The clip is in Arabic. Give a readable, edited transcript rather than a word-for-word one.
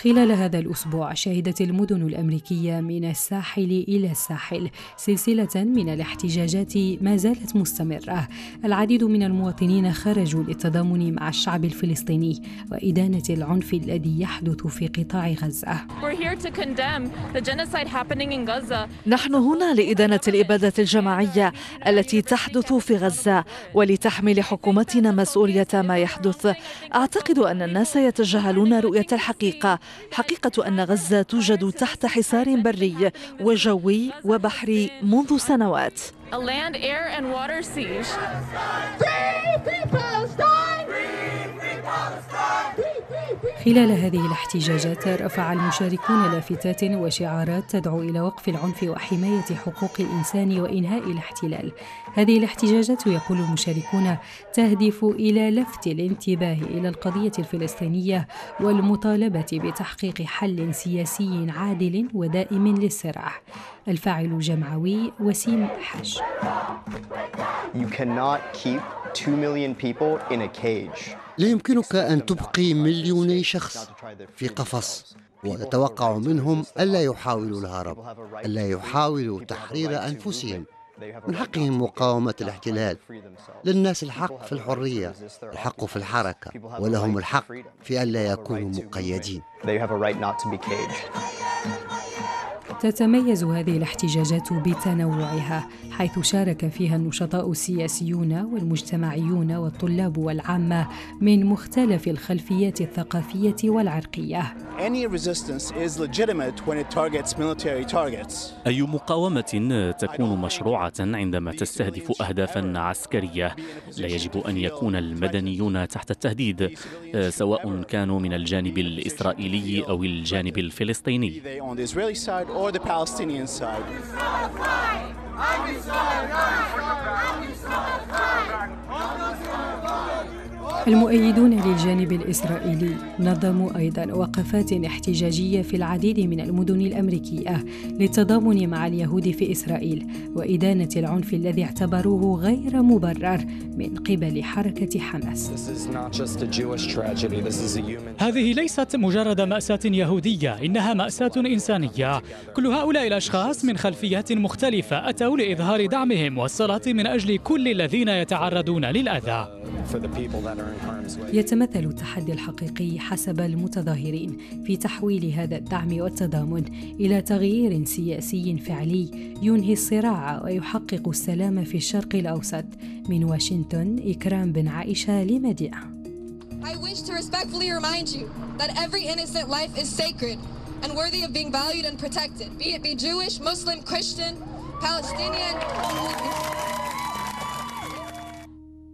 خلال هذا الأسبوع شهدت المدن الأمريكية من الساحل إلى الساحل سلسلة من الاحتجاجات ما زالت مستمرة. العديد من المواطنين خرجوا للتضامن مع الشعب الفلسطيني وإدانة العنف الذي يحدث في قطاع غزة. نحن هنا لإدانة الإبادة الجماعية التي تحدث في غزة ولتحمل حكومتنا مسؤولية ما يحدث. أعتقد أن الناس يتجاهلون رؤية الحقيقة، حقيقة أن غزة توجد تحت حصار بري وجوي وبحري منذ سنوات. خلال هذه الاحتجاجات رفع المشاركون لافتات وشعارات تدعو إلى وقف العنف وحماية حقوق الإنسان وإنهاء الاحتلال. هذه الاحتجاجات، يقول المشاركون، تهدف إلى لفت الانتباه إلى القضية الفلسطينية والمطالبة بتحقيق حل سياسي عادل ودائم للصراع. الفاعل الجمعوي وسيم حج. You cannot keep 2 million people in a cage. لا يمكنك أن تبقي مليوني شخص في قفص وتتوقع منهم ألا يحاولوا الهرب، ألا يحاولوا تحرير أنفسهم. من حقهم مقاومة الاحتلال. للناس الحق في الحرية، الحق في الحركة، ولهم الحق في ألا يكونوا مقيدين. تتميز هذه الاحتجاجات بتنوعها، حيث شارك فيها النشطاء السياسيون والمجتمعيون والطلاب والعامة من مختلف الخلفيات الثقافية والعرقية. أي مقاومة تكون مشروعة عندما تستهدف أهدافا عسكرية. لا يجب أن يكون المدنيون تحت التهديد، سواء كانوا من الجانب الإسرائيلي أو الجانب الفلسطيني. المؤيدون للجانب الإسرائيلي نظموا أيضاً وقفات احتجاجية في العديد من المدن الأمريكية للتضامن مع اليهود في إسرائيل وإدانة العنف الذي اعتبروه غير مبرر من قبل حركة حماس. هذه ليست مجرد مأساة يهودية، إنها مأساة إنسانية. كل هؤلاء الأشخاص من خلفيات مختلفة أتوا لإظهار دعمهم والصلاة من أجل كل الذين يتعرضون للأذى. يتمثل التحدي الحقيقي حسب المتظاهرين في تحويل هذا الدعم والتضامن إلى تغيير سياسي فعلي ينهي الصراع ويحقق السلام في الشرق الأوسط. من واشنطن، إكرام بن عائشة لمدينة. I wish to respectfully remind you that every innocent life is sacred and worthy of being valued and protected, be it Jewish, Muslim, Christian, Palestinian.